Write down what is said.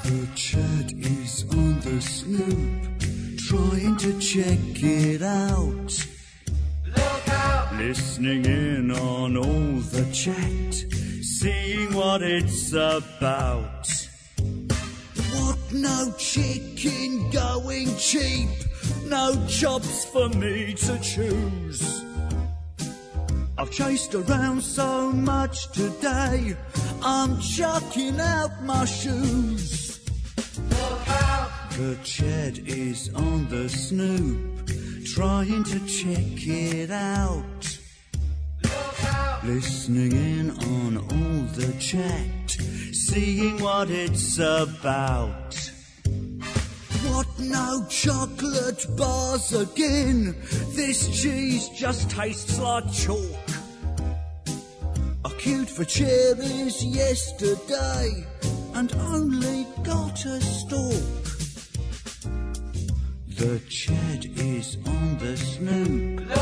The Chad is on the snoop, trying to check it out. Look out! Listening in on all the chat, seeing what it's about. What, no chicken going cheap? No chops for me to choose. I've chased around so much today, I'm chucking out my shoes. Look out! The Chad is on the snoop, trying to check it out. Look out! Listening in on all the chat, seeing what it's about. What, no chocolate bars again? This cheese just tastes like chalk. I queued for cherries yesterday and only got a stalk. The Chad is on the snoop,